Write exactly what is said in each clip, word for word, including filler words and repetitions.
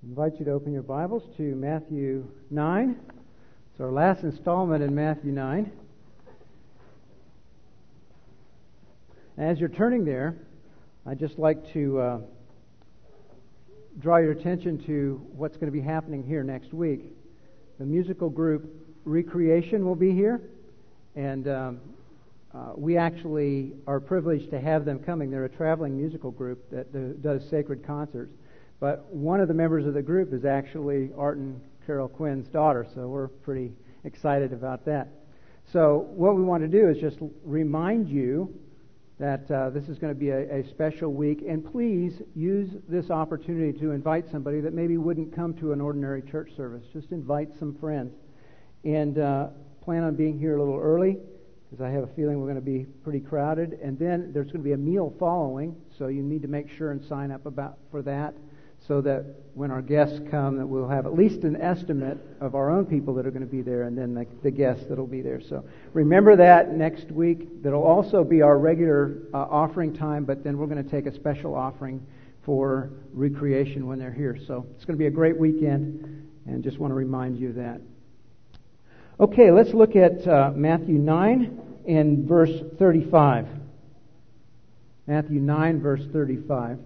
I invite you to open your Bibles to Matthew nine. It's our last installment in Matthew nine. As you're turning there, I'd just like to uh, draw your attention to what's going to be happening here next week. The musical group Recreation will be here, and um, uh, we actually are privileged to have them coming. They're a traveling musical group that do, does sacred concerts. But one of the members of the group is actually Art and Carol Quinn's daughter, so we're pretty excited about that. So what we want to do is just remind you that uh, this is going to be a, a special week, and please use this opportunity to invite somebody that maybe wouldn't come to an ordinary church service. Just invite some friends, and uh, plan on being here a little early, because I have a feeling we're going to be pretty crowded. And then there's going to be a meal following, so you need to make sure and sign up about for that, so that when our guests come, that we'll have at least an estimate of our own people that are going to be there, and then the, the guests that will be there. So remember that next week. That'll also be our regular uh, offering time, but then we're going to take a special offering for Recreation when they're here. So it's going to be a great weekend, and just want to remind you of that. Okay, let's look at uh, Matthew nine and verse thirty-five. Matthew nine, verse thirty-five.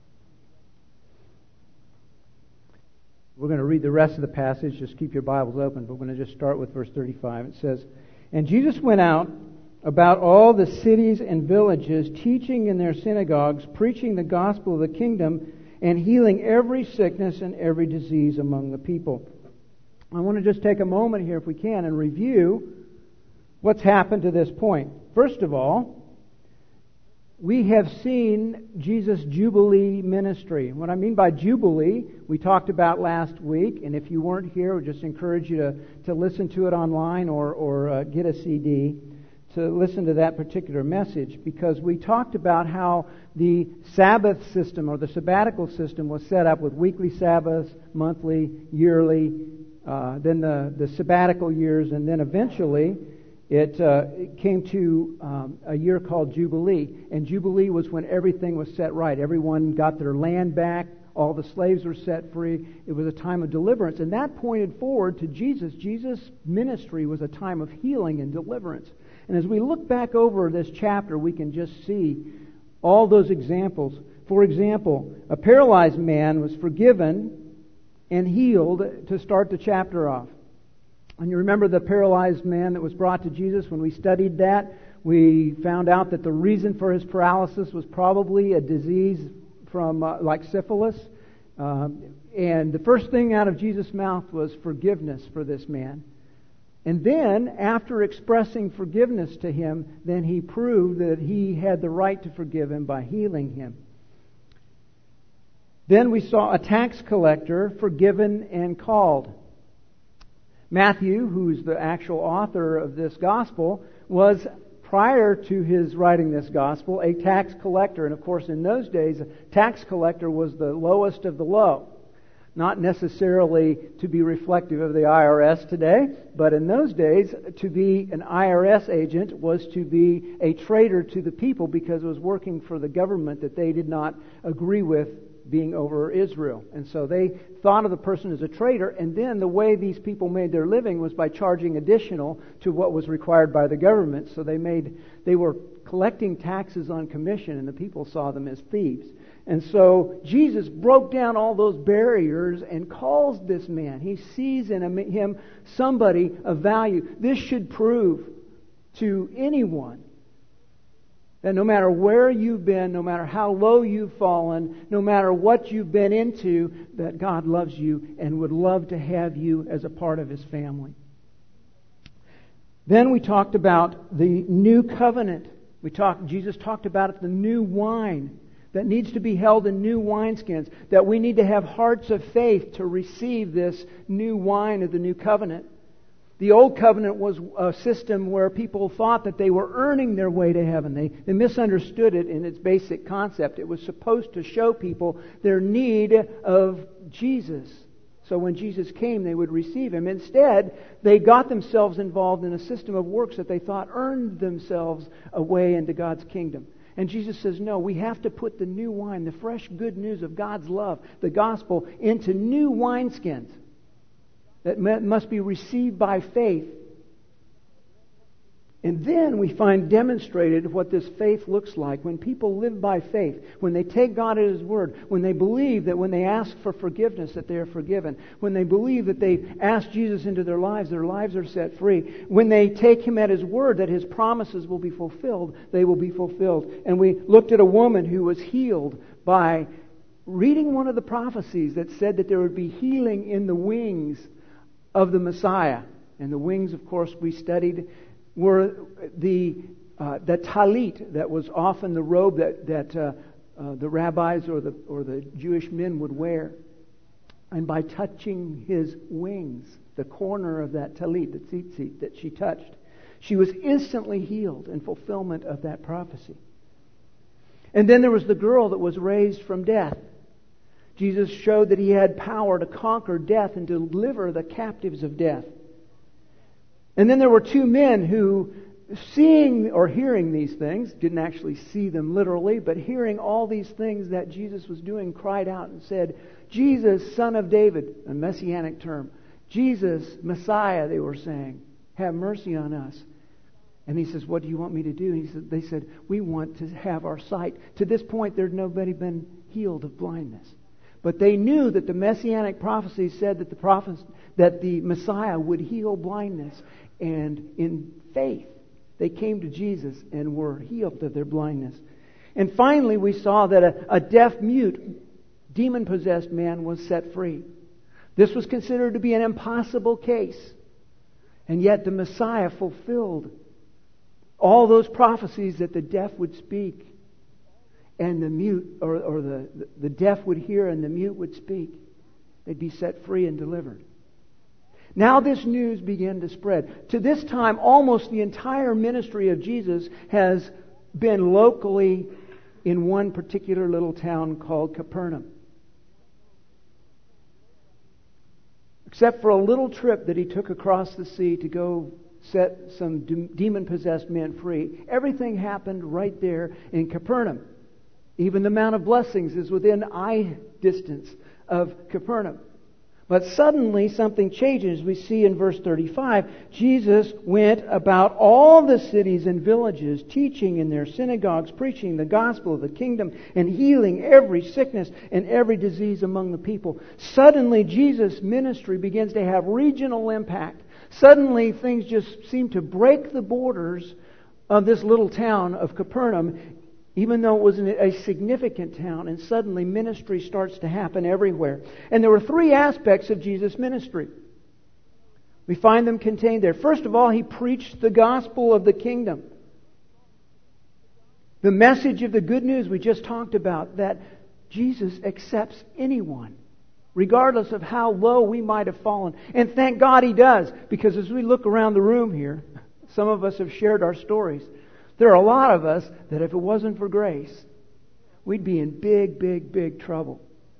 We're going to read the rest of the passage. Just keep your Bibles open. But we're going to just start with verse thirty-five. It says, "And Jesus went out about all the cities and villages, teaching in their synagogues, preaching the gospel of the kingdom, and healing every sickness and every disease among the people." I want to just take a moment here, if we can, and review what's happened to this point. First of all, we have seen Jesus' Jubilee ministry. What I mean by Jubilee, we talked about last week, and if you weren't here, I would just encourage you to, to listen to it online or, or uh, get a C D to listen to that particular message, because we talked about how the Sabbath system or the sabbatical system was set up with weekly Sabbaths, monthly, yearly, uh, then the, the sabbatical years, and then eventually It, uh, it came to um, a year called Jubilee. And Jubilee was when everything was set right. Everyone got their land back. All the slaves were set free. It was a time of deliverance. And that pointed forward to Jesus. Jesus' ministry was a time of healing and deliverance. And as we look back over this chapter, we can just see all those examples. For example, a paralyzed man was forgiven and healed to start the chapter off. And you remember the paralyzed man that was brought to Jesus? When we studied that, we found out that the reason for his paralysis was probably a disease from uh, like syphilis. Um, and the first thing out of Jesus' mouth was forgiveness for this man. And then, after expressing forgiveness to him, then he proved that he had the right to forgive him by healing him. Then we saw a tax collector forgiven and called. Matthew, who's the actual author of this gospel, was, prior to his writing this gospel, a tax collector. And of course, in those days, a tax collector was the lowest of the low. Not necessarily to be reflective of the I R S today, but in those days, to be an I R S agent was to be a traitor to the people, because it was working for the government that they did not agree with being over Israel. And so they thought of the person as a traitor, and then the way these people made their living was by charging additional to what was required by the government. So they made they were collecting taxes on commission, and the people saw them as thieves. And so Jesus broke down all those barriers and calls this man. He sees in him somebody of value. This should prove to anyone that no matter where you've been, no matter how low you've fallen, no matter what you've been into, that God loves you and would love to have you as a part of His family. Then we talked about the new covenant. We talked. Jesus talked about it, the new wine that needs to be held in new wineskins, that we need to have hearts of faith to receive this new wine of the new covenant. The old covenant was a system where people thought that they were earning their way to heaven. They, they misunderstood it in its basic concept. It was supposed to show people their need of Jesus. So when Jesus came, they would receive Him. Instead, they got themselves involved in a system of works that they thought earned themselves a way into God's kingdom. And Jesus says, no, we have to put the new wine, the fresh good news of God's love, the gospel, into new wineskins that must be received by faith. And then we find demonstrated what this faith looks like when people live by faith, when they take God at His word, when they believe that when they ask for forgiveness that they are forgiven, when they believe that they ask Jesus into their lives, their lives are set free, when they take Him at His word that His promises will be fulfilled, they will be fulfilled. And we looked at a woman who was healed by reading one of the prophecies that said that there would be healing in the wings of the Messiah. And the wings, of course, we studied were the uh, the talit, that was often the robe that that uh, uh, the rabbis or the or the Jewish men would wear. And by touching His wings, the corner of that talit, the tzitzit that she touched, she was instantly healed in fulfillment of that prophecy. And then there was the girl that was raised from death. Jesus showed that He had power to conquer death and to deliver the captives of death. And then there were two men who, seeing or hearing these things, didn't actually see them literally, but hearing all these things that Jesus was doing, cried out and said, Jesus, Son of David, a messianic term. Jesus, Messiah, they were saying, have mercy on us. And He says, what do you want me to do? And he said, they said, we want to have our sight. To this point, there had nobody been healed of blindness. But they knew that the messianic prophecy said that the prophet, that the Messiah would heal blindness. And in faith, they came to Jesus and were healed of their blindness. And finally, we saw that a, a deaf, mute, demon-possessed man was set free. This was considered to be an impossible case. And yet the Messiah fulfilled all those prophecies that the deaf would speak. And the mute, or, or the, the deaf would hear and the mute would speak. They'd be set free and delivered. Now this news began to spread. To this time, almost the entire ministry of Jesus has been locally in one particular little town called Capernaum. Except for a little trip that He took across the sea to go set some demon-possessed men free, everything happened right there in Capernaum. Even the Mount of Blessings is within eye distance of Capernaum. But suddenly something changes. We see in verse thirty-five, Jesus went about all the cities and villages, teaching in their synagogues, preaching the gospel of the kingdom, and healing every sickness and every disease among the people. Suddenly Jesus' ministry begins to have regional impact. Suddenly things just seem to break the borders of this little town of Capernaum, even though it was a significant town, and suddenly ministry starts to happen everywhere. And there were three aspects of Jesus' ministry. We find them contained there. First of all, He preached the gospel of the kingdom. The message of the good news we just talked about, that Jesus accepts anyone, regardless of how low we might have fallen. And thank God He does, because as we look around the room here, some of us have shared our stories. There are a lot of us that if it wasn't for grace, we'd be in big, big, big trouble.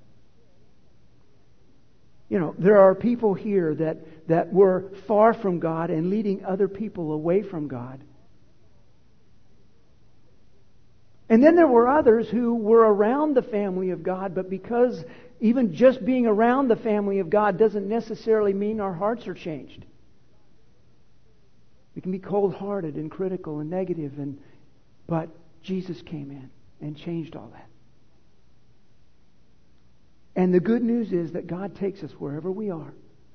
You know, there are people here that, that were far from God and leading other people away from God. And then there were others who were around the family of God, but because even just being around the family of God doesn't necessarily mean our hearts are changed. We can be cold-hearted and critical and negative, and but Jesus came in and changed all that. And the good news is that God takes us wherever we are.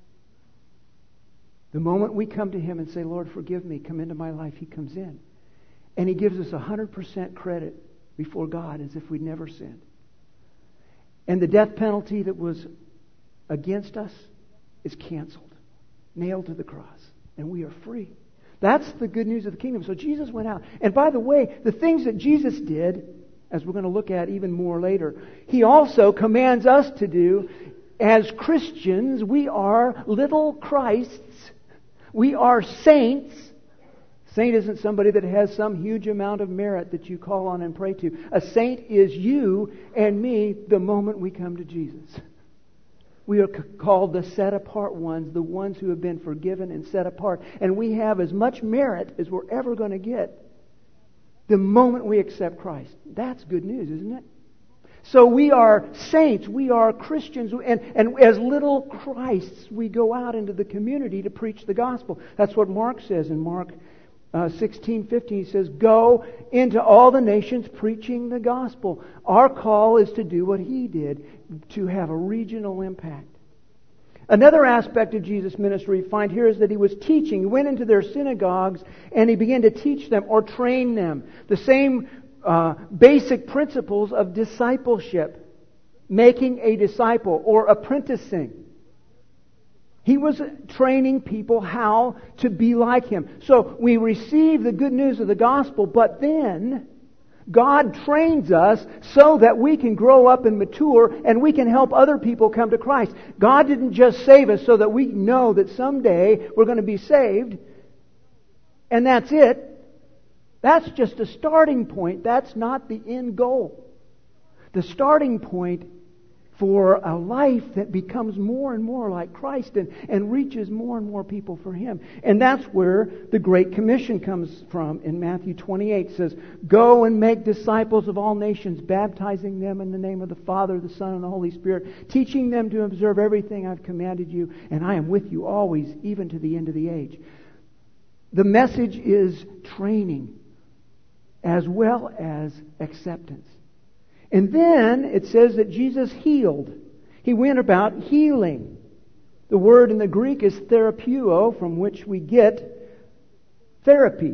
The moment we come to Him and say, Lord, forgive me, come into my life, He comes in. And He gives us one hundred percent credit before God as if we'd never sinned. And the death penalty that was against us is canceled, nailed to the cross, and we are free. That's the good news of the kingdom. So Jesus went out. And by the way, the things that Jesus did, as we're going to look at even more later, He also commands us to do. As Christians, we are little Christs. We are saints. Saint isn't somebody that has some huge amount of merit that you call on and pray to. A saint is you and me the moment we come to Jesus. We are called the set-apart ones, the ones who have been forgiven and set apart. And we have as much merit as we're ever going to get. the moment we accept Christ. That's good news, isn't it? So we are saints, we are Christians, and, and as little Christs, we go out into the community to preach the gospel. That's what Mark says in Mark uh, sixteen fifteen. He says, go into all the nations preaching the gospel. Our call is to do what He did, to have a regional impact. Another aspect of Jesus' ministry we find here is that He was teaching. He went into their synagogues and He began to teach them or train them. The same uh, basic principles of discipleship, making a disciple or apprenticing. He was training people how to be like Him. So we receive the good news of the gospel, but then God trains us so that we can grow up and mature and we can help other people come to Christ. God didn't just save us so that we know that someday we're going to be saved and that's it. That's just a starting point. That's not the end goal. The starting point for a life that becomes more and more like Christ and, and reaches more and more people for Him. And that's where the Great Commission comes from in Matthew twenty-eight. It says, go and make disciples of all nations, baptizing them in the name of the Father, the Son, and the Holy Spirit, teaching them to observe everything I've commanded you, and I am with you always, even to the end of the age. The message is training as well as acceptance. And then it says that Jesus healed. He went about healing. The word in the Greek is therapeuo, from which we get therapy.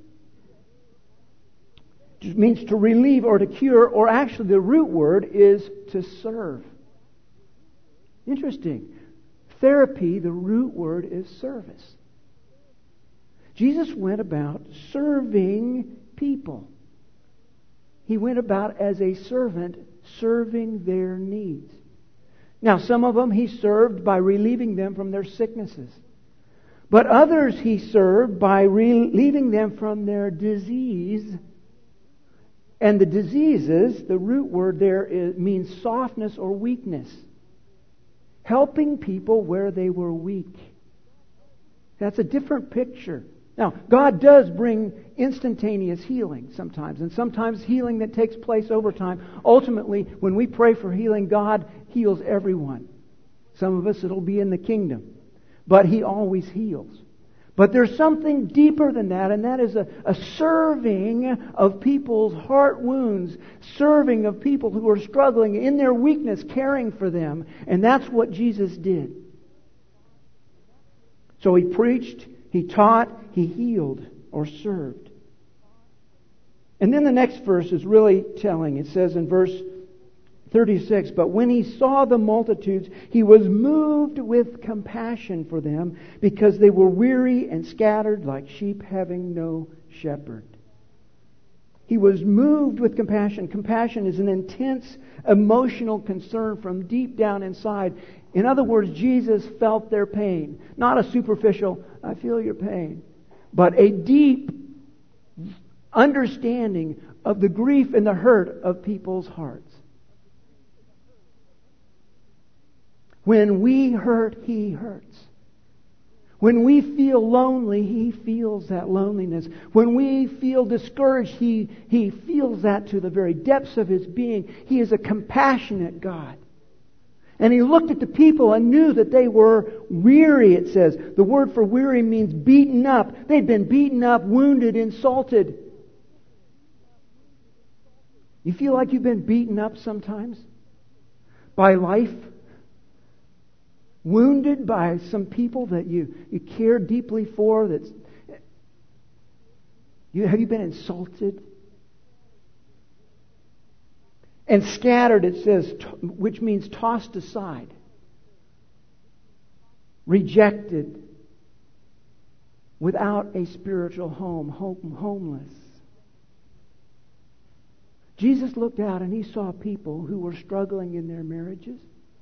It means to relieve or to cure, or actually the root word is to serve. Interesting. Therapy, the root word is service. Jesus went about serving people. He went about as a servant, serving their needs. Now, some of them He served by relieving them from their sicknesses. But others He served by relieving them from their disease. And the diseases, the root word there is, means softness or weakness. Helping people where they were weak. That's a different picture. Now, God does bring instantaneous healing sometimes, and sometimes healing that takes place over time. Ultimately, when we pray for healing, God heals everyone. Some of us, it'll be in the kingdom. But He always heals. But there's something deeper than that, and that is a, a serving of people's heart wounds, serving of people who are struggling in their weakness, caring for them. And that's what Jesus did. So He preached, He taught, He healed or served. And then the next verse is really telling. It says in verse thirty-six, but when He saw the multitudes, He was moved with compassion for them because they were weary and scattered like sheep having no shepherd. He was moved with compassion. Compassion is an intense emotional concern from deep down inside. In other words, Jesus felt their pain. Not a superficial, I feel your pain, but a deep understanding of the grief and the hurt of people's hearts. When we hurt, He hurts. When we feel lonely, He feels that loneliness. When we feel discouraged, He, he feels that to the very depths of His being. He is a compassionate God. And He looked at the people and knew that they were weary, it says. The word for weary means beaten up. They'd been beaten up, wounded, insulted. You feel like you've been beaten up sometimes by life? Wounded by some people that you, you care deeply for? That's, you, have you been insulted? And scattered, it says, which means tossed aside, rejected, without a spiritual home, home homeless. Jesus looked out and He saw people who were struggling in their marriages.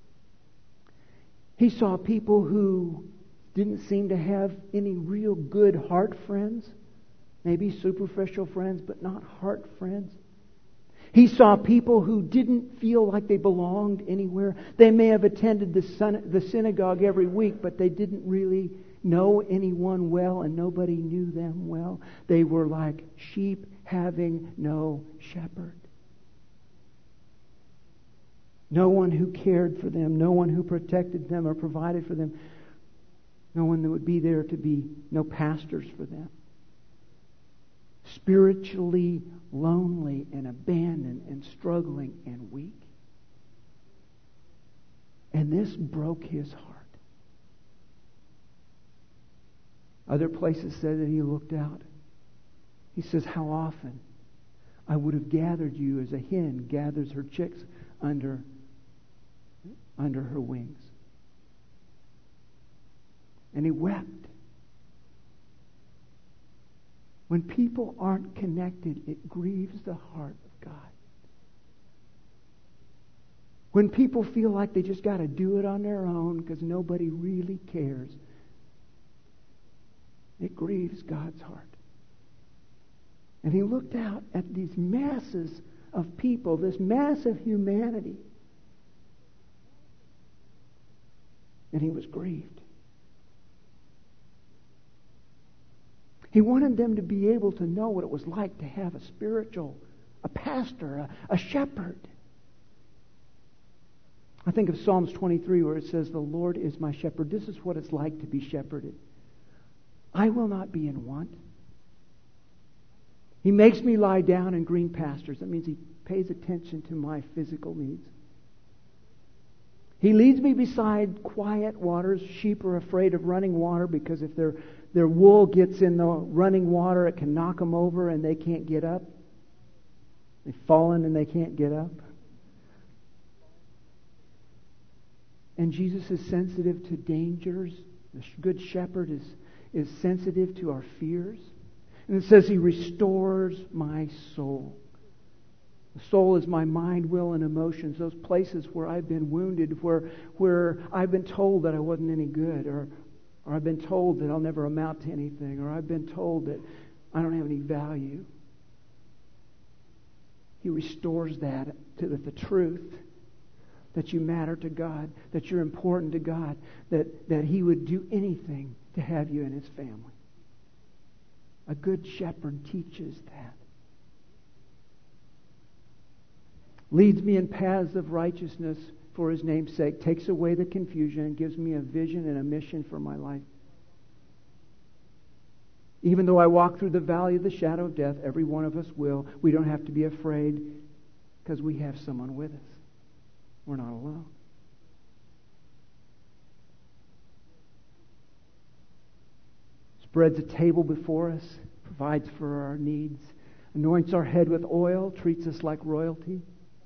He saw people who didn't seem to have any real good heart friends. Maybe superficial friends, but not heart friends. He saw people who didn't feel like they belonged anywhere. They may have attended the, sun, the synagogue every week, but they didn't really know anyone well, and nobody knew them well. They were like sheep having no shepherd. No one who cared for them, no one who protected them or provided for them, no one that would be there to be, no pastors for them. Spiritually lonely and abandoned and struggling and weak. And this broke his heart. Other places said that he looked out. He says, how often I would have gathered you as a hen gathers her chicks under, under her wings. And he wept. When people aren't connected, it grieves the heart of God. When people feel like they just got to do it on their own because nobody really cares, it grieves God's heart. And he looked out at these masses of people, this mass of humanity, and he was grieved. He wanted them to be able to know what it was like to have a spiritual, a pastor, a, a shepherd. I think of Psalms twenty-three where it says, the Lord is my shepherd. This is what it's like to be shepherded. I will not be in want. He makes me lie down in green pastures. That means he pays attention to my physical needs. He leads me beside quiet waters. Sheep are afraid of running water because if their, their wool gets in the running water, it can knock them over and they can't get up. They've fallen and they can't get up. And Jesus is sensitive to dangers. The good shepherd is, is sensitive to our fears. And it says he restores my soul. The soul is my mind, will, and emotions. Those places where I've been wounded, where where I've been told that I wasn't any good, or or I've been told that I'll never amount to anything, or I've been told that I don't have any value. He restores that to the, the truth that you matter to God, that you're important to God, that, that He would do anything to have you in His family. A good shepherd teaches that. Leads me in paths of righteousness for His name's sake, takes away the confusion, and gives me a vision and a mission for my life. Even though I walk through the valley of the shadow of death, every one of us will, we don't have to be afraid because we have someone with us. We're not alone. Spreads a table before us, provides for our needs, anoints our head with oil, treats us like royalty.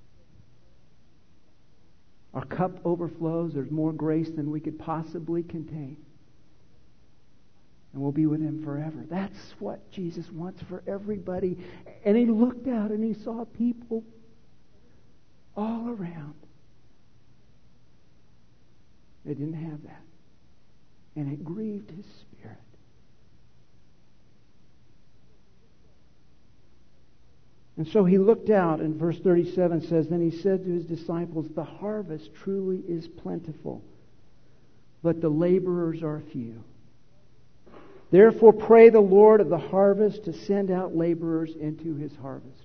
Our cup overflows. There's more grace than we could possibly contain. And we'll be with Him forever. That's what Jesus wants for everybody. And He looked out and He saw people all around. They didn't have that. And it grieved His spirit. And so He looked out, and verse thirty-seven says, then He said to His disciples, the harvest truly is plentiful, but the laborers are few. Therefore pray the Lord of the harvest to send out laborers into His harvest.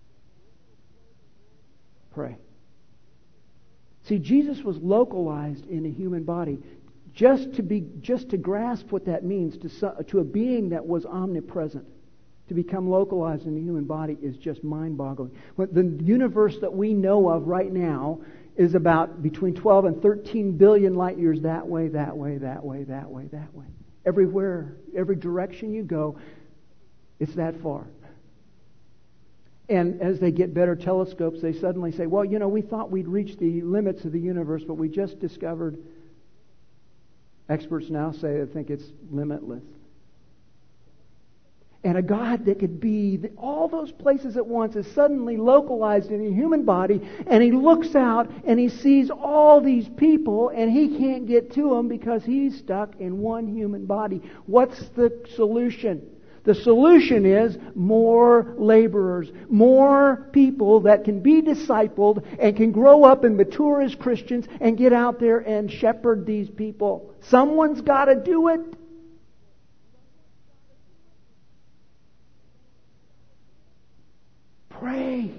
Pray. See, Jesus was localized in a human body. Just to be, just to grasp what that means to, to a being that was omnipresent, to become localized in the human body is just mind-boggling. The universe that we know of right now is about between twelve and thirteen billion light years that way, that way, that way, that way, that way. Everywhere, every direction you go, it's that far. And as they get better telescopes, they suddenly say, well, you know, we thought we'd reached the limits of the universe, but we just discovered, experts now say they think it's limitless. And a God that could be all those places at once is suddenly localized in a human body, and He looks out and He sees all these people and He can't get to them because He's stuck in one human body. What's the solution? The solution is more laborers, more people that can be discipled and can grow up and mature as Christians and get out there and shepherd these people. Someone's got to do it.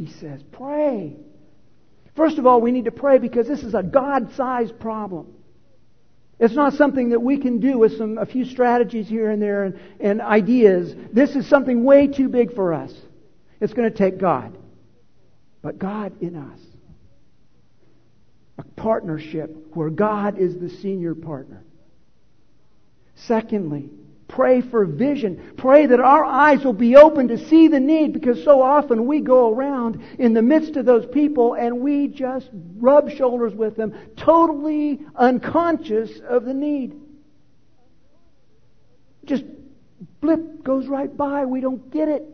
he says. Pray. First of all, we need to pray because this is a God-sized problem. It's not something that we can do with some a few strategies here and there and, and ideas. This is something way too big for us. It's going to take God. But God in us. A partnership where God is the senior partner. Secondly, pray for vision. Pray that our eyes will be open to see the need, because so often we go around in the midst of those people and we just rub shoulders with them, totally unconscious of the need. Just blip, goes right by. We don't get it.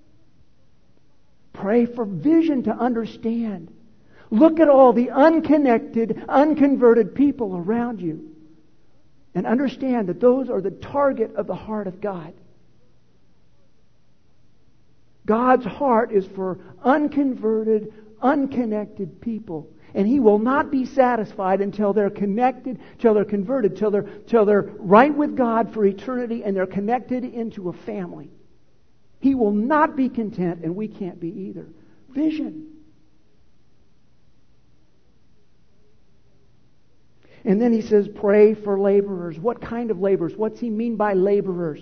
Pray for vision to understand. Look at all the unconnected, unconverted people around you. And understand that those are the target of the heart of God. God's heart is for unconverted, unconnected people. And He will not be satisfied until they're connected, till they're converted, till they're, till they're right with God for eternity and they're connected into a family. He will not be content, and we can't be either. Vision. And then he says, pray for laborers. What kind of laborers? What's he mean by laborers?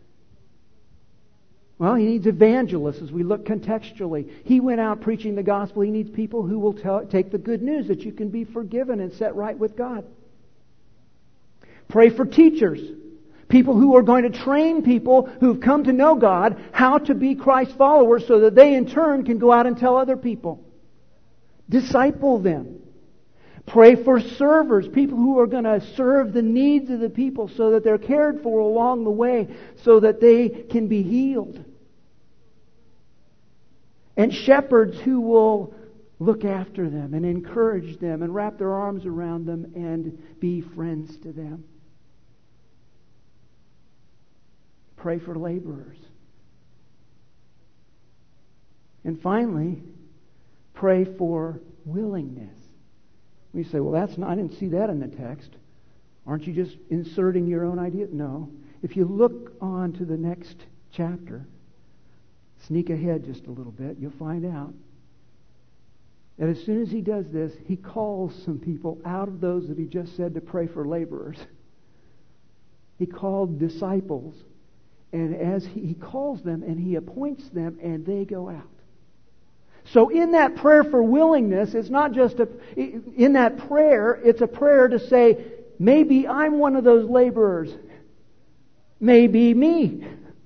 Well, he needs evangelists as we look contextually. He went out preaching the gospel. He needs people who will tell, take the good news that you can be forgiven and set right with God. Pray for teachers. People who are going to train people who've come to know God how to be Christ followers so that they in turn can go out and tell other people. Disciple them. Pray for servers, people who are going to serve the needs of the people so that they're cared for along the way, so that they can be healed. And shepherds who will look after them and encourage them and wrap their arms around them and be friends to them. Pray for laborers. And finally, pray for willingness. We say, well, that's not, I didn't see that in the text. Aren't you just inserting your own idea? No. If you look on to the next chapter, sneak ahead just a little bit, you'll find out that as soon as he does this, he calls some people out of those that he just said to pray for laborers. He called disciples, and as he, he calls them and he appoints them, and they go out. So in that prayer for willingness, it's not just a, in that prayer, it's a prayer to say, maybe I'm one of those laborers. Maybe me.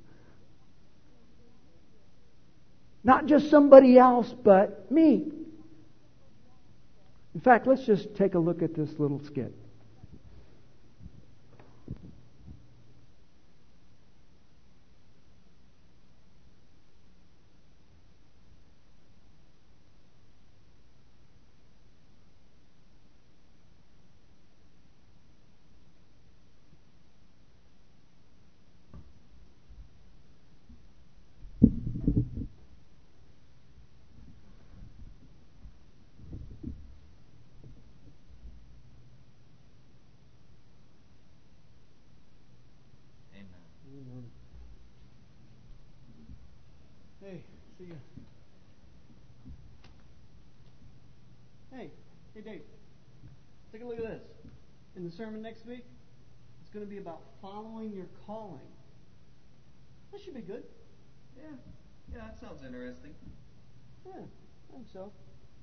Not just somebody else, but me. In fact, let's just take a look at this little skit. Hey, see you. Hey, hey Dave, take a look at this. In the sermon next week, it's going to be about following your calling. That should be good. Yeah, yeah, that sounds interesting. Yeah, I think so.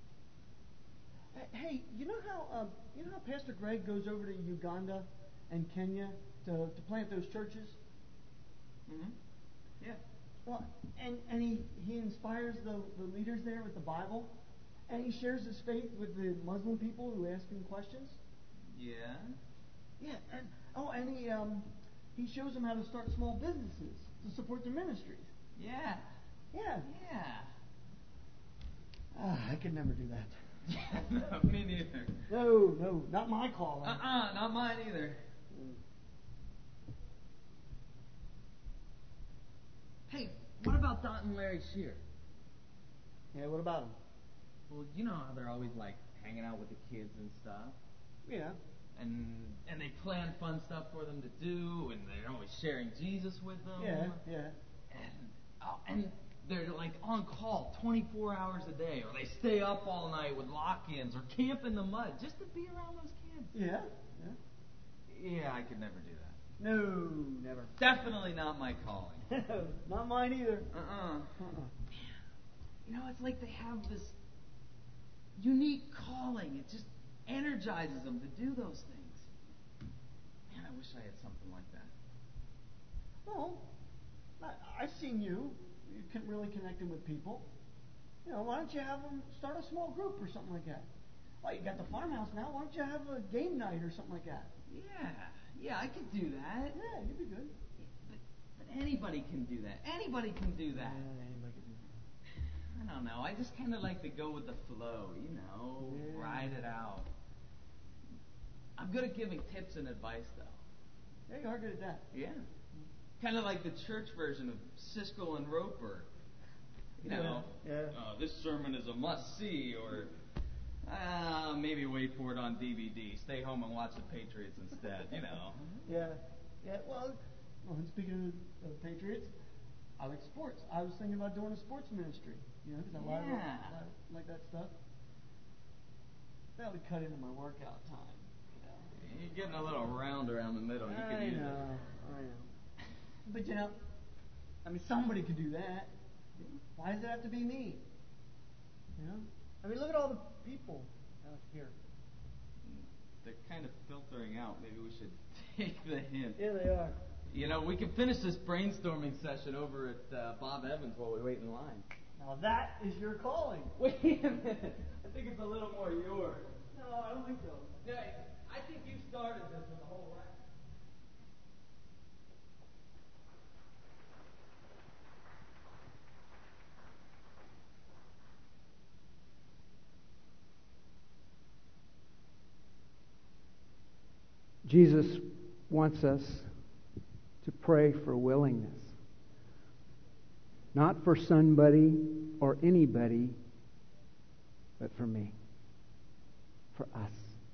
Hey, you know how um, you know how Pastor Greg goes over to Uganda and Kenya to, to plant those churches? Mm-hmm. Yeah. Well, and, and he, he inspires the, the leaders there with the Bible, and he shares his faith with the Muslim people who ask him questions. Yeah. Yeah, and oh, and he um he shows them how to start small businesses to support their ministries. Yeah. Yeah. Yeah. Ah, I could never do that. No, me neither. No, no, not my calling. Uh-uh, not mine either. Mm. Hey, what about Dot and Larry Shear? Yeah, what about him? Well, you know how they're always like hanging out with the kids and stuff. Yeah. And and they plan fun stuff for them to do, and they're always sharing Jesus with them. Yeah, yeah. And oh, and they're like on call twenty-four hours a day, or they stay up all night with lock-ins, or camp in the mud just to be around those kids. Yeah, yeah. Yeah, I could never do that. No, never. Definitely not my calling. Not mine either. Uh-uh. Uh-uh. You know, it's like they have this unique calling. It just energizes them to do those things. Man, I wish I had something like that. Well, I, I've seen you. You can really connecting with people. You know, why don't you have them start a small group or something like that? Well, you got the farmhouse now. Why don't you have a game night or something like that? Yeah, yeah, I could do that. Yeah, you'd be good. But, but anybody can do that. Anybody can do that. Yeah, anybody can do that. I don't know. I just kind of like to go with the flow, you know, Yeah. ride it out. I'm good at giving tips and advice, though. Yeah, you are good at that. Yeah. Kind of like the church version of Siskel and Roper. You know, Yeah. Yeah. Uh, this sermon is a must-see, or uh, maybe wait for it on D V D. Stay home and watch the Patriots instead, you know. Yeah. Yeah. Well, well and speaking of uh, Patriots, I like sports. I was thinking about doing a sports ministry. You know, because I like, Yeah. like, like that stuff. That would cut into my workout time. You know. You're getting a little round around the middle. You could I use know. it. I know. But you know, I mean, somebody could do that. Why does it have to be me? You know? I mean, look at all the people out here. They're kind of filtering out. Maybe we should take the hint. Yeah, they are. You know, we can finish this brainstorming session over at uh, Bob Evans while we wait in line. Now that is your calling. Wait a minute. I think it's a little more yours. No, I don't think so. Yeah, I think you started this with the whole rest. Jesus wants us to pray for willingness. Not for somebody or anybody, but for me. For us.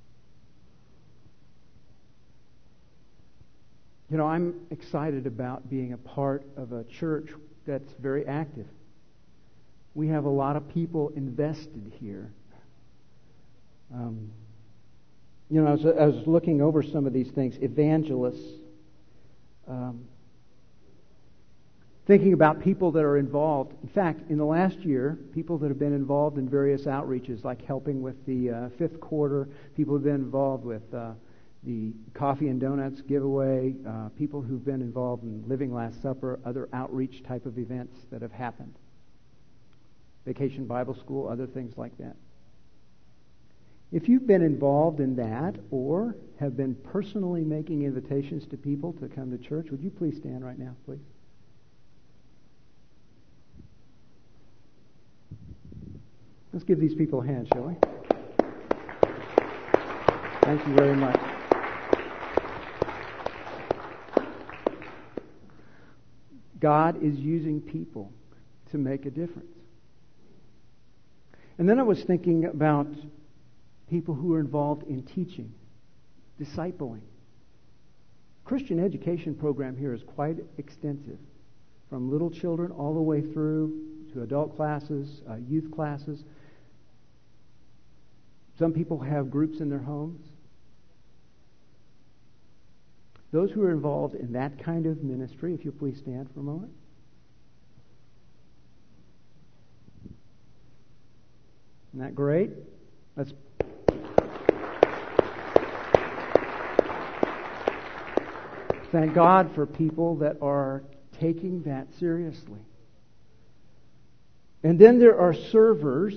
You know, I'm excited about being a part of a church that's very active. We have a lot of people invested here. Um, you know, I was, I was looking over some of these things. Evangelists. Um, thinking about people that are involved. In fact, in the last year, people that have been involved in various outreaches, like helping with the uh, fifth quarter, people who've been involved with uh, the coffee and donuts giveaway, uh, people who've been involved in Living Last Supper, other outreach type of events that have happened. Vacation Bible School, other things like that. If you've been involved in that or have been personally making invitations to people to come to church, would you please stand right now, please? Let's give these people a hand, shall we? Thank you very much. God is using people to make a difference. And then I was thinking about people who are involved in teaching, discipling. Christian education program here is quite extensive, from little children all the way through to adult classes, uh, youth classes. Some people have groups in their homes. Those who are involved in that kind of ministry, if you'll please stand for a moment. Isn't that great? Let's thank God for people that are taking that seriously. And then there are servers.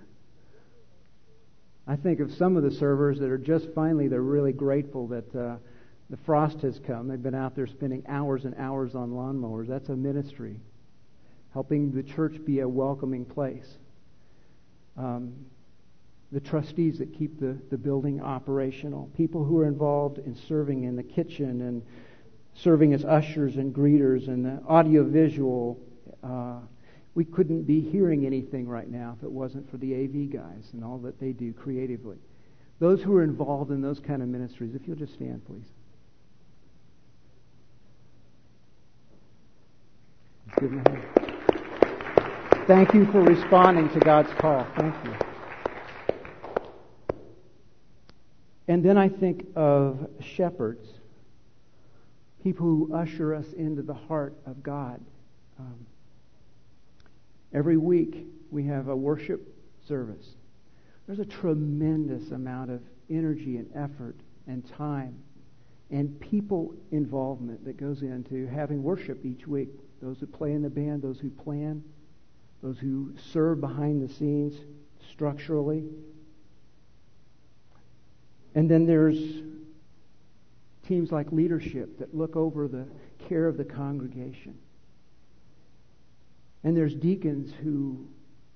I think of some of the servers that are just finally, they're really grateful that uh, the frost has come. They've been out there spending hours and hours on lawnmowers. That's a ministry. Helping the church be a welcoming place. Um, the trustees that keep the, the building operational. People who are involved in serving in the kitchen and serving as ushers and greeters and the audiovisual. Uh, we couldn't be hearing anything right now if it wasn't for the A V guys and all that they do creatively. Those who are involved in those kind of ministries, if you'll just stand, please. Let's give them a hand. Thank you for responding to God's call. Thank you. And then I think of shepherds, people who usher us into the heart of God. Um, every week we have a worship service. There's a tremendous amount of energy and effort and time and people involvement that goes into having worship each week. Those who play in the band, those who plan, those who serve behind the scenes structurally. And then there's teams like leadership that look over the care of the congregation. And there's deacons who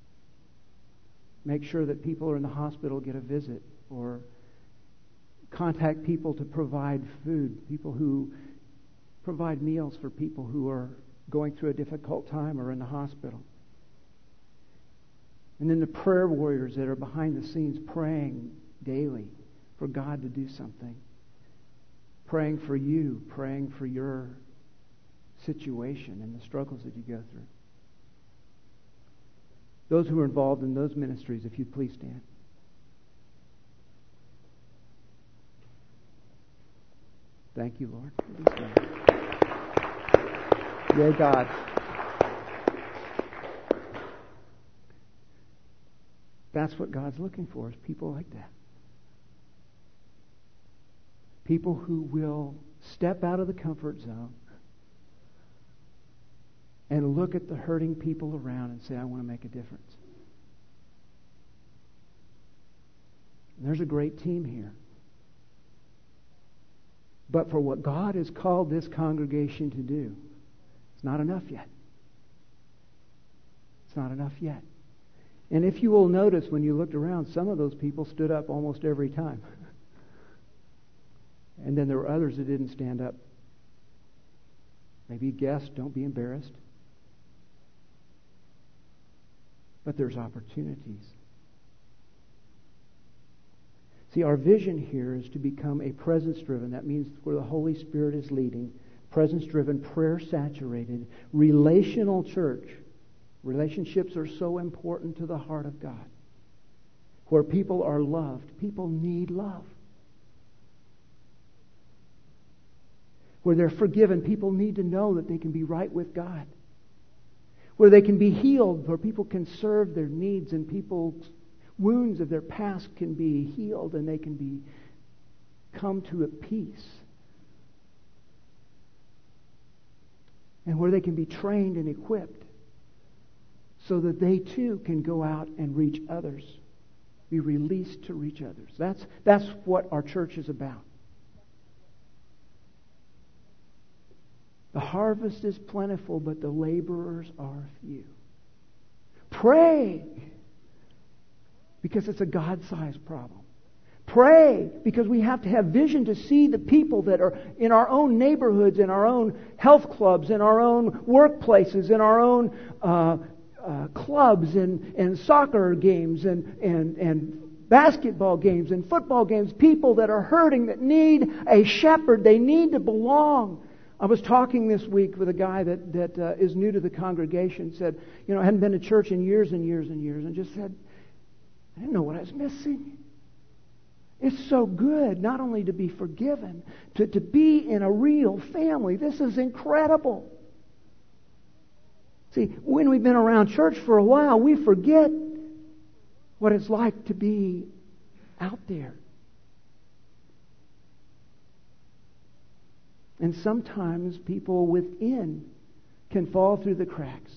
make sure that people who are in the hospital get a visit, or contact people to provide food, people who provide meals for people who are going through a difficult time or in the hospital. And then the prayer warriors that are behind the scenes praying daily for God to do something. Praying for you, praying for your situation and the struggles that you go through. Those who are involved in those ministries, if you'd please stand. Thank you, Lord. Yea, God. That's what God's looking for, is people like that. People who will step out of the comfort zone and look at the hurting people around and say, I want to make a difference. And there's a great team here. But for what God has called this congregation to do, it's not enough yet. It's not enough yet. And if you will notice, when you looked around, some of those people stood up almost every time. And then there were others that didn't stand up. Maybe guests, don't be embarrassed. But there's opportunities. See, our vision here is to become a presence-driven. That means where the Holy Spirit is leading. Presence-driven, prayer-saturated, relational church. Relationships are so important to the heart of God. Where people are loved. People need love. Where they're forgiven. People need to know that they can be right with God. Where they can be healed. Where people can serve their needs and people's wounds of their past can be healed and they can be come to a peace. And where they can be trained and equipped so that they too can go out and reach others. Be released to reach others. That's, that's what our church is about. The harvest is plentiful, but the laborers are few. Pray, because it's a God-sized problem. Pray, because we have to have vision to see the people that are in our own neighborhoods, in our own health clubs, in our own workplaces, in our own uh, uh, clubs and, and soccer games and, and, and basketball games and football games. People that are hurting, that need a shepherd. They need to belong. I was talking this week with a guy that, that uh, is new to the congregation. Said, you know, I hadn't been to church in years and years and years, and just said, I didn't know what I was missing. It's so good not only to be forgiven, to, to be in a real family. This is incredible. See, when we've been around church for a while, we forget what it's like to be out there. And sometimes people within can fall through the cracks.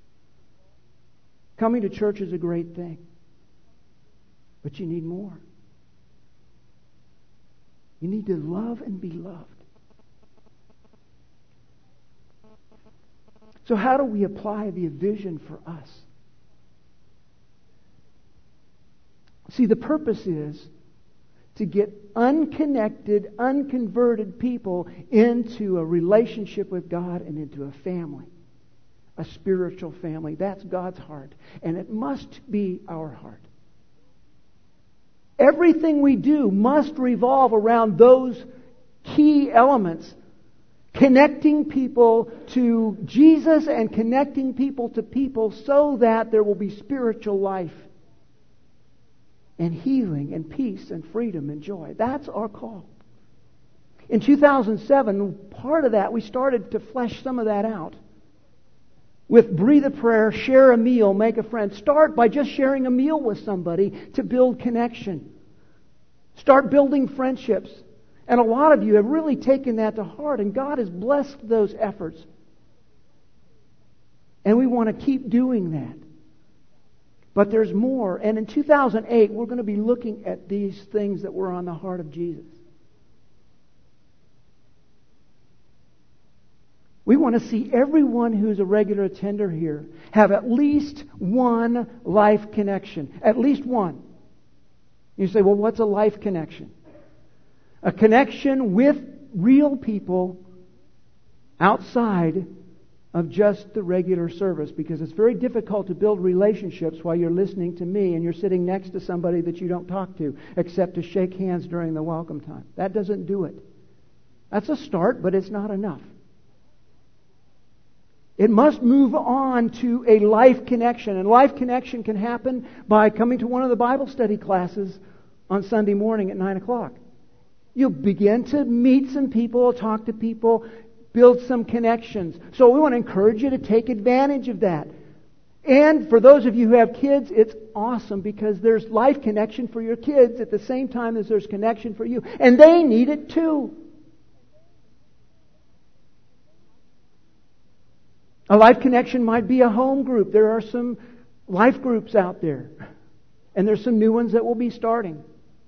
Coming to church is a great thing. But you need more. You need to love and be loved. So how do we apply the vision for us? See, the purpose is to get unconnected, unconverted people into a relationship with God and into a family. A spiritual family. That's God's heart. And it must be our heart. Everything we do must revolve around those key elements. Connecting people to Jesus and connecting people to people so that there will be spiritual life and healing and peace and freedom and joy. That's our call. In two thousand seven, part of that, we started to flesh some of that out. With Breathe a Prayer, Share a Meal, Make a Friend. Start by just sharing a meal with somebody to build connection. Start building friendships. And a lot of you have really taken that to heart, and God has blessed those efforts. And we want to keep doing that. But there's more. And in two thousand eight, we're going to be looking at these things that were on the heart of Jesus. We want to see everyone who's a regular attender here have at least one life connection. At least one. You say, well, what's a life connection? A connection with real people outside of just the regular service. Because it's very difficult to build relationships while you're listening to me and you're sitting next to somebody that you don't talk to except to shake hands during the welcome time. That doesn't do it. That's a start, but it's not enough. It must move on to a life connection. And life connection can happen by coming to one of the Bible study classes on Sunday morning at nine o'clock. You'll begin to meet some people, talk to people, build some connections. So we want to encourage you to take advantage of that. And for those of you who have kids, it's awesome because there's life connection for your kids at the same time as there's connection for you. And they need it too. A life connection might be a home group. There are some life groups out there. And there's some new ones that will be starting.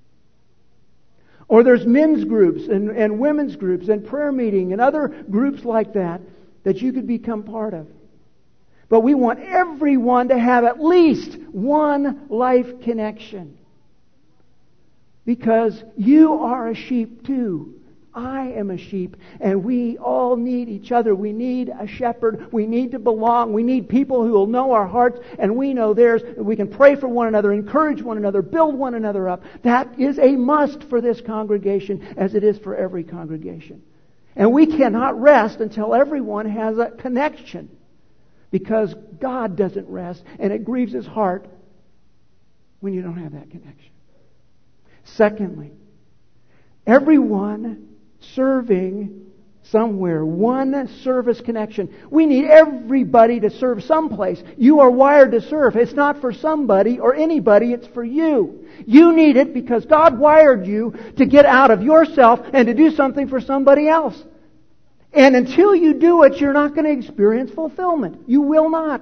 Or there's men's groups and, and women's groups and prayer meeting and other groups like that that you could become part of. But we want everyone to have at least one life connection. Because you are a sheep too. I am a sheep, and we all need each other. We need a shepherd. We need to belong. We need people who will know our hearts, and we know theirs. We can pray for one another, encourage one another, build one another up. That is a must for this congregation, as it is for every congregation. And we cannot rest until everyone has a connection, because God doesn't rest, and it grieves His heart when you don't have that connection. Secondly, everyone serving somewhere. One service connection. We need everybody to serve someplace. You are wired to serve. It's not for somebody or anybody. It's for you. You need it because God wired you to get out of yourself and to do something for somebody else. And until you do it, you're not going to experience fulfillment. You will not.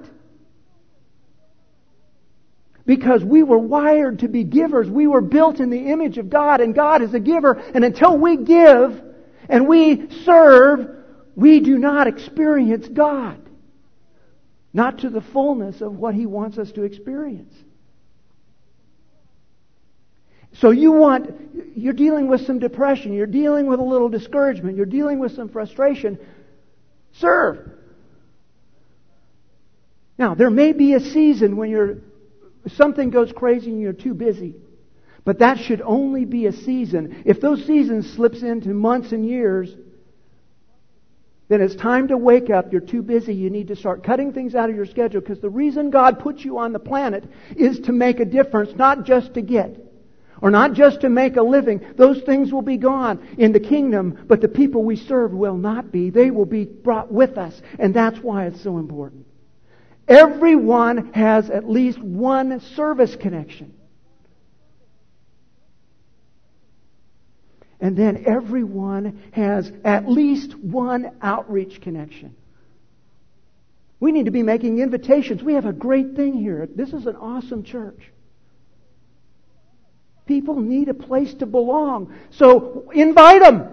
Because we were wired to be givers. We were built in the image of God, and God is a giver. And until we give and we serve, we do not experience God. Not to the fullness of what He wants us to experience. So you want, you're dealing with some depression, you're dealing with a little discouragement, you're dealing with some frustration. Serve. Now, there may be a season when you're something goes crazy and you're too busy. But that should only be a season. If those seasons slips into months and years, then it's time to wake up. You're too busy. You need to start cutting things out of your schedule, because the reason God put you on the planet is to make a difference, not just to get, or not just to make a living. Those things will be gone in the kingdom, but the people we serve will not be. They will be brought with us, and that's why it's so important. Everyone has at least one service connection. And then everyone has at least one outreach connection. We need to be making invitations. We have a great thing here. This is an awesome church. People need a place to belong. So invite them.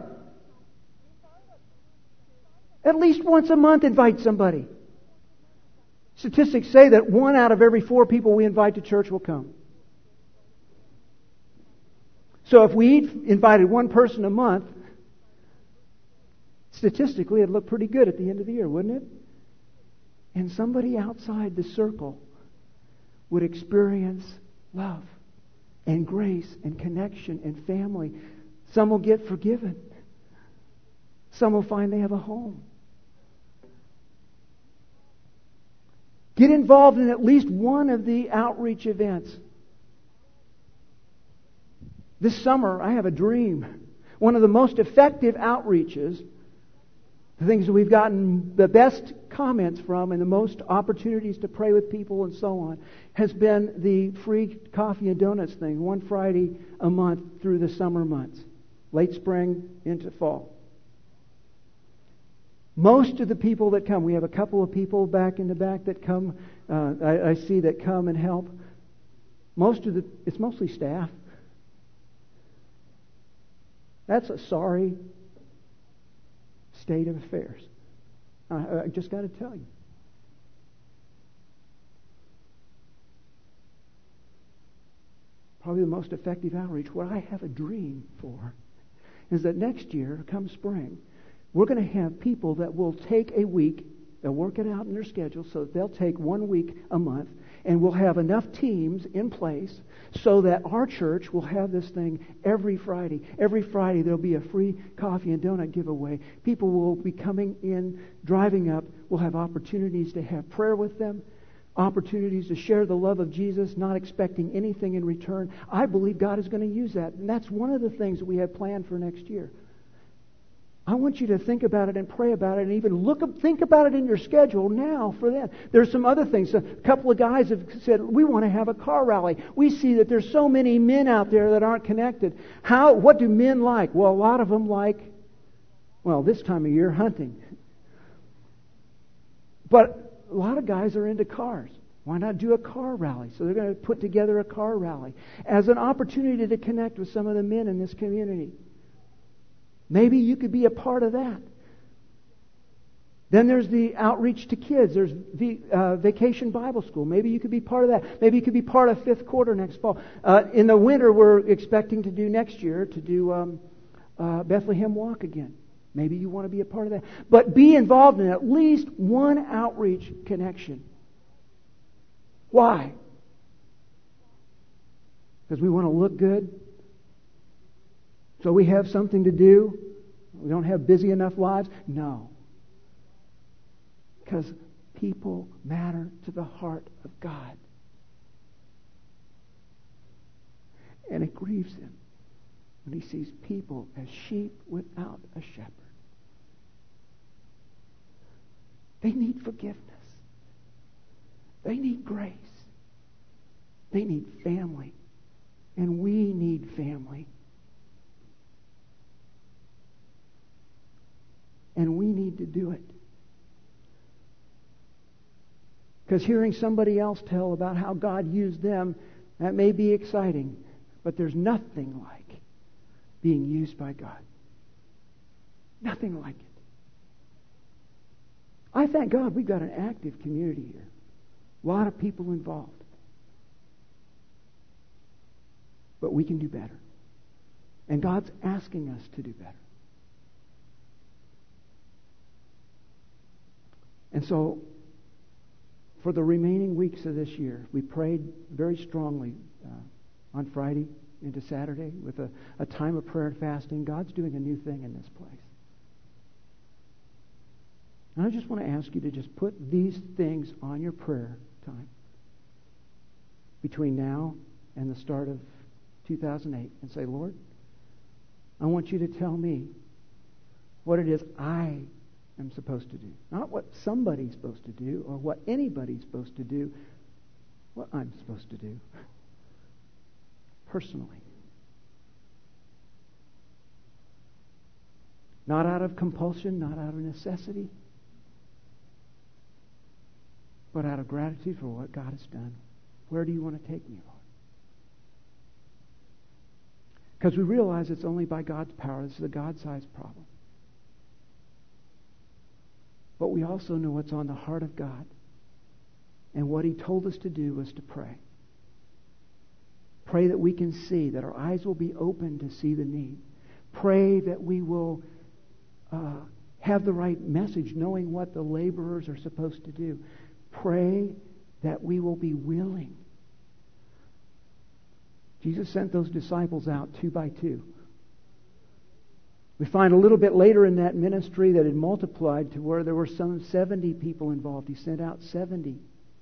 At least once a month, invite somebody. Statistics say that one out of every four people we invite to church will come. So if we invited one person a month, statistically it'd look pretty good at the end of the year, wouldn't it? And somebody outside the circle would experience love and grace and connection and family. Some will get forgiven. Some will find they have a home. Get involved in at least one of the outreach events. This summer, I have a dream. One of the most effective outreaches, the things that we've gotten the best comments from and the most opportunities to pray with people and so on, has been the free coffee and donuts thing, one Friday a month through the summer months, late spring into fall. Most of the people that come, we have a couple of people back in the back that come, uh, I, I see that come and help. Most of the, it's mostly staff. That's a sorry state of affairs. I, I just got to tell you. Probably the most effective outreach, what I have a dream for, is that next year, come spring, we're going to have people that will take a week, they'll work it out in their schedule, so that they'll take one week a month, and we'll have enough teams in place so that our church will have this thing every Friday. Every Friday there'll be a free coffee and donut giveaway. People will be coming in, driving up. We'll have opportunities to have prayer with them, opportunities to share the love of Jesus, not expecting anything in return. I believe God is going to use that, and that's one of the things that we have planned for next year. I want you to think about it and pray about it and even look up, think about it in your schedule now for that. There's some other things. A couple of guys have said, we want to have a car rally. We see that there's so many men out there that aren't connected. How? What do men like? Well, a lot of them like, well, this time of year, hunting. But a lot of guys are into cars. Why not do a car rally? So they're going to put together a car rally as an opportunity to connect with some of the men in this community. Maybe you could be a part of that. Then there's the outreach to kids. There's the uh, Vacation Bible School. Maybe you could be part of that. Maybe you could be part of fifth quarter next fall. Uh, in the winter, we're expecting to do next year, to do um, uh, Bethlehem Walk again. Maybe you want to be a part of that. But be involved in at least one outreach connection. Why? Because we want to look good. So we have something to do? We don't have busy enough lives? No. Because people matter to the heart of God. And it grieves Him when He sees people as sheep without a shepherd. They need forgiveness. They need grace. They need family. And we need family. And we need to do it. Because hearing somebody else tell about how God used them, that may be exciting, but there's nothing like being used by God. Nothing like it. I thank God we've got an active community here. A lot of people involved. But we can do better. And God's asking us to do better. And so, for the remaining weeks of this year, we prayed very strongly uh, on Friday into Saturday with a, a time of prayer and fasting. God's doing a new thing in this place. And I just want to ask you to just put these things on your prayer time between now and the start of two thousand eight and say, Lord, I want you to tell me what it is I am supposed to do. Not what somebody's supposed to do or what anybody's supposed to do. What I'm supposed to do. Personally. Not out of compulsion, not out of necessity, but out of gratitude for what God has done. Where do you want to take me, Lord? Because we realize it's only by God's power. This is a God-sized problem. But we also know what's on the heart of God. And what He told us to do was to pray. Pray that we can see, that our eyes will be open to see the need. Pray that we will uh, have the right message, knowing what the laborers are supposed to do. Pray that we will be willing. Jesus sent those disciples out two by two. We find a little bit later in that ministry that it multiplied to where there were some seventy people involved. He sent out seventy.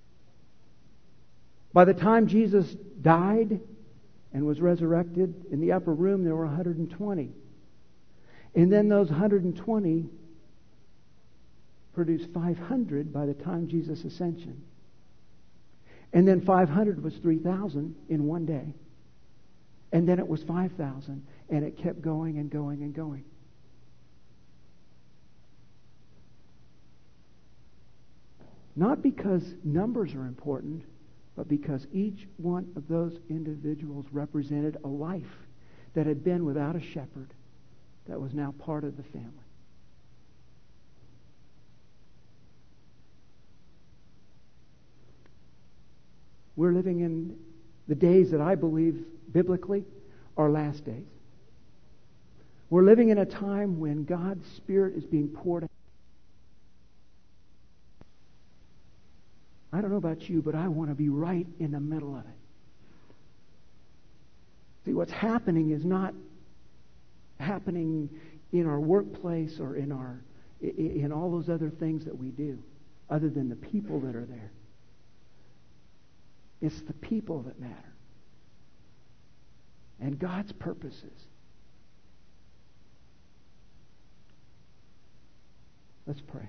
By the time Jesus died and was resurrected, in the upper room there were one hundred twenty. And then those one hundred twenty produced five hundred by the time Jesus' ascension. And then five hundred was three thousand in one day. And then it was five thousand. And it kept going and going and going. Not because numbers are important, but because each one of those individuals represented a life that had been without a shepherd that was now part of the family. We're living in the days that I believe biblically are last days. We're living in a time when God's Spirit is being poured out. I don't know about you, but I want to be right in the middle of it. See, what's happening is not happening in our workplace or in our in all those other things that we do, other than the people that are there. It's the people that matter. And God's purposes. Let's pray.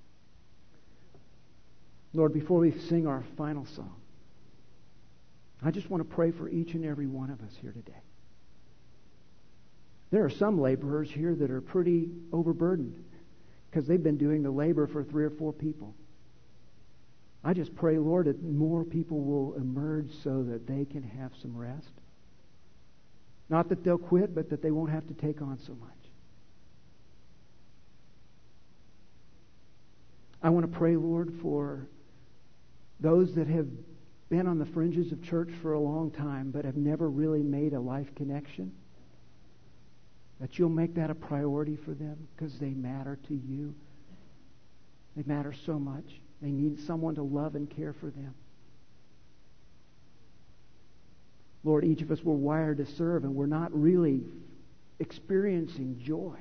Lord, before we sing our final song, I just want to pray for each and every one of us here today. There are some laborers here that are pretty overburdened because they've been doing the labor for three or four people. I just pray, Lord, that more people will emerge so that they can have some rest. Not that they'll quit, but that they won't have to take on so much. I want to pray, Lord, for those that have been on the fringes of church for a long time but have never really made a life connection. That you'll make that a priority for them because they matter to you. They matter so much. They need someone to love and care for them. Lord, each of us were wired to serve and we're not really experiencing joy.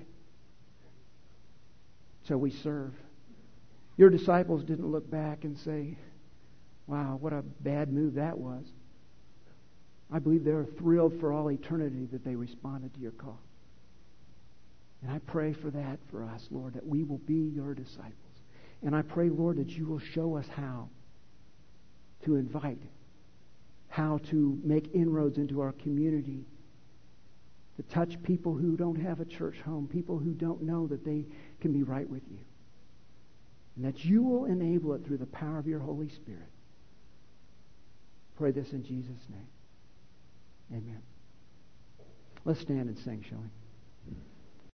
So we serve. Your disciples didn't look back and say, wow, what a bad move that was. I believe they're thrilled for all eternity that they responded to your call. And I pray for that for us, Lord, that we will be your disciples. And I pray, Lord, that you will show us how to invite, how to make inroads into our community, to touch people who don't have a church home, people who don't know that they can be right with you. And that you will enable it through the power of your Holy Spirit. Pray this in Jesus' name. Amen. Let's stand and sing, shall we?